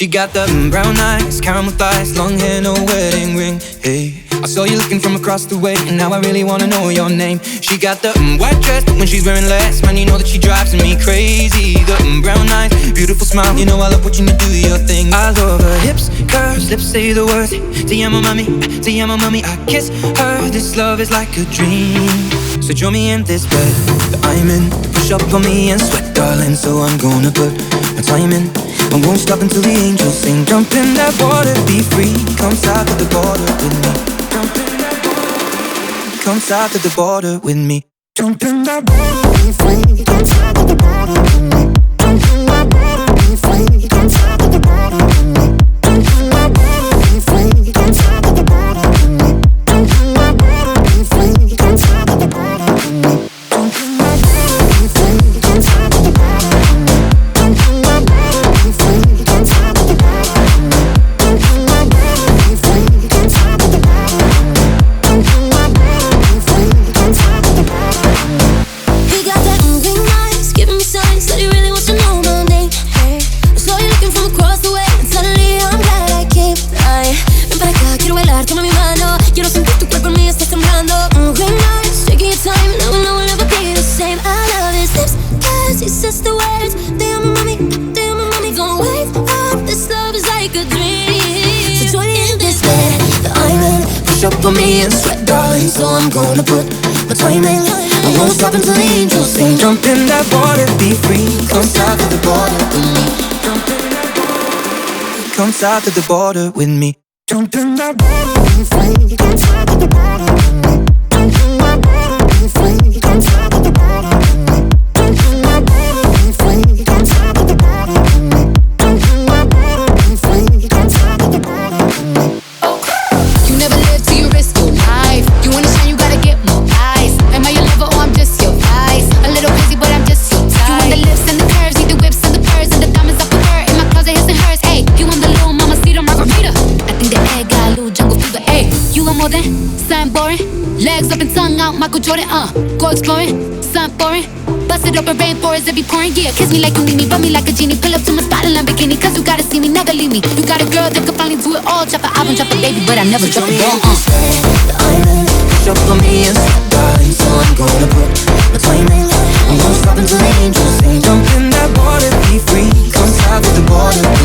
She got the brown eyes, caramel thighs, long hair, no wedding ring. Hey, I saw you looking from across the way, and now I really wanna know your name. She got the white dress, but when she's wearing less, man, you know that she drives me crazy. The brown eyes, beautiful smile, you know I love watching you do your thing. I love her hips, curves, lips say the words. Te amo mami, I kiss her. This love is like a dream. So join me in this bed that I'm in. Push up on me and sweat, darling. So I'm gonna put my time in. I won't stop until the angels sing. Jump in that water, be free. Come south of the border with me. Jump in that water. Come south of the border with me. Jump in that water, be free. Come south of the border with me. Jump in that water, be free. Come south of the border with me. Jump in that water, be free. Come south of the border with me. Jump in that water, be free. Come south of the border with me. Jump in that water, be free. Come south of the border with me. Jump in that water, be free. Come south of the border with me. Jump in that water, be free. Come south of the border with me. Jump in that water, be free. Come south of the border with me. He got that moving eyes, giving me signs that he really wants to know my name. Hey, I saw you looking from across the way, and suddenly I'm glad I came. Ay, ven para acá, quiero bailar, toma mi mano. Quiero sentir tu cuerpo en mí, está temblando. Moving eyes, taking your time, no will ever be the same. I love his lips, as he says the words. Te amo mami, don't wake up. This love is like a dream. So join me in this bed that I'm in. Push up on me and sweat, darling. So I'm gonna put my time in. I won't stop until the angels sing. Jump in that water, be free. Come south of the border with me. Jump in that water. Come south of the border with me. Jump in that water, be free. Come south of the border with me. Jump in that water, be free. Come south of the border with me. Jump in that water, be free. Come south of the border with me. Jump in that water, be free. Come south of the border with me. You never live till you risk your life. You wanna shine, you gotta get more eyes. Am I your lover or I'm just your eyes? A little crazy, but I'm just your type. You want the lips and the curves, need the whips and the furs and the diamonds up the fur. In my closet, his and hers. Hey, you want the little mama cedar margarita? I think the egg got a little jungle fever. Hey, you want more than something boring? Legs up and tongue out, Michael Jordan. Go exploring, something boring. Bust it up in rainforest, it be pouring. Yeah, kiss me like you need me, rub me like a genie. Pull up to my spot in Lamborghini, cause you gotta see me, never leave me. You got a girl that could finally do it all. Drop an album, drop a baby, but I never drop a ball. I'm in, push up on me and sweat, darling. So I'm gonna put my time in. I won't stop until the angels sing. Jump in that water, be free. Come south of the border.